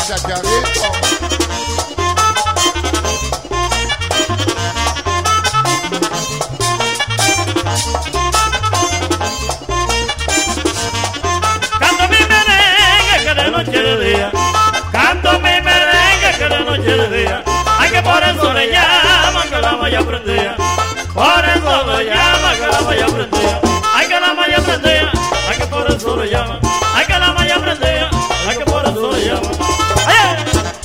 Chacharito. Canto mi merengue que de noche y de día. Canto mi merengue que de noche y de día. Ay, que por eso le llaman que la malla prendía. Por eso le llaman que la malla prendía. Ay, que la malla prendía. Ay, que por eso le llaman. Ay, que la malla prendía. Ay, que por eso le llaman. ¡Ay!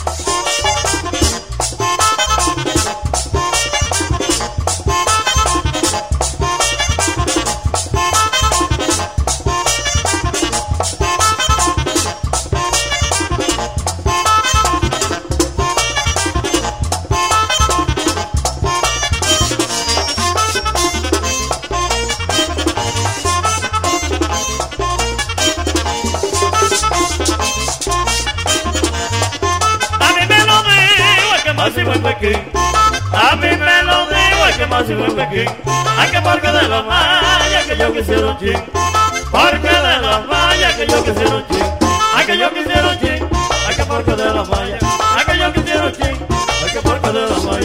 Máximo en Pekín, a mí me lo digo, es que máximo en Pekín. Ay, que porque de la malla que yo quisiera un chin, porque de la malla que yo quisiera un chin. Ay, que yo quisiera un chin, ay, que porque de la malla, ay, que yo quisiera un chin, ay, que porque de la malla.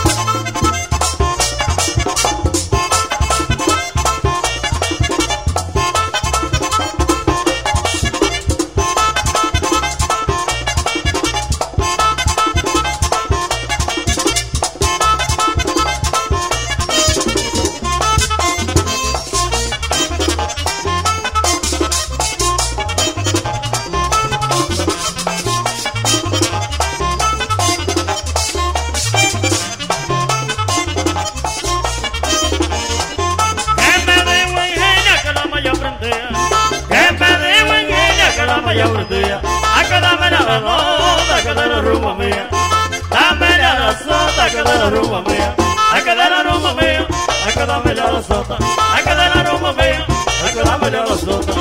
Hay que darme la nota que de la rumba mía. Dame la sota que de la rumba mía. Hay que dar la rumba mía. Hay que darme la sota. Hay que dar la rumba mía. Hay que darme la sota.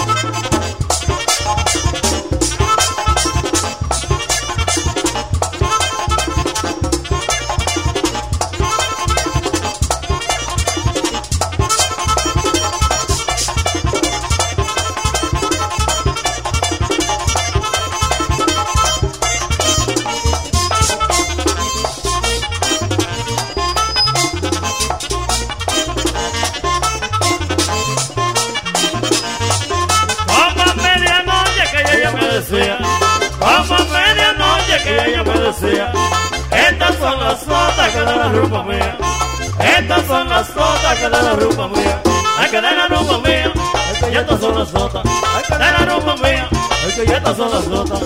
Como medianoche que ella me decía, estas son las sotas que de la rumba mía. Estas son las sotas que de la rumba mía. Hay que de la rumba mía. Hay que estas son las sotas. Hay que de la rumba mía. Hay que estas son las sotas.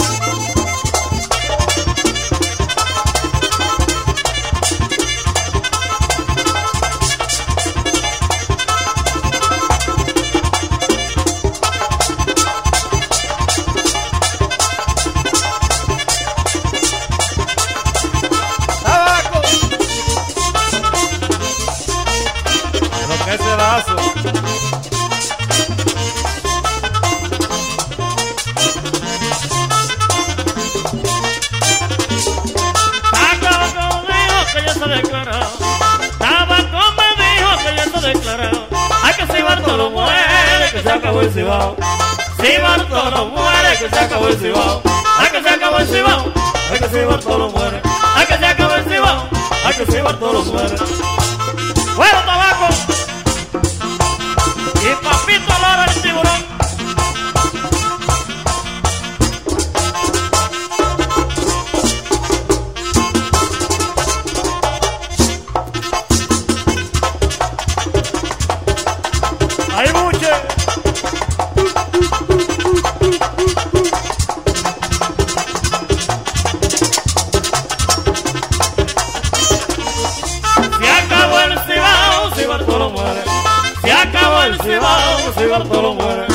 Ese vaso. Tabaco me dijo que ya está declarado. Tabaco me dijo que ya está declarado. Ay, que si Bartolo muere, que se acabó el cibao. Si Bartolo muere, que se acabó el cibao. Ay, que se acabó el cibao. Ay, que si Bartolo muere. Ay, que se acabó el cibao. Ay, que si Bartolo muere. Bueno, tabaco. Y papito Lara el tiburón. ¡Ay, buche! Se acabó el cibao, si Bartolo muere. Se acabó el cibao, si Bartolo muere.